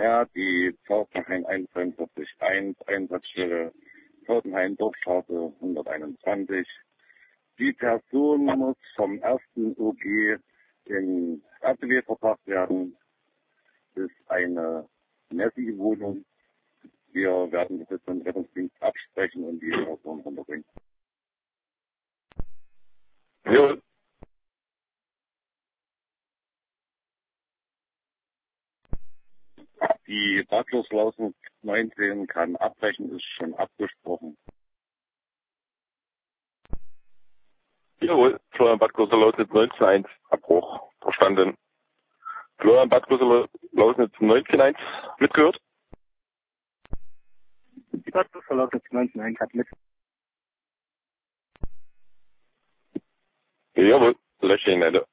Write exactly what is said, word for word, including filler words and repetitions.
R, die Pforzheim einundfünfzig eins, Einsatzstelle Pforzheim Dorfstraße hunderteinundzwanzig. Die Person muss vom ersten O G in Atelier verbracht werden. Das ist eine Messi-Wohnung. Wir werden das jetzt mit dem Rettungsdienst absprechen und die Person runterbringen. Jawohl. Die Badloslausen neunzehn kann abbrechen, ist schon abgesprochen. Jawohl, Florian Bad Große-Lausnitz neunzehn eins, Abbruch, verstanden. Florian Bad Große-Lausnitz neunzehn eins, mitgehört? Die Bad Große-Lausnitz neunzehn eins hat mit. Jawohl, lösche ihn, Ende.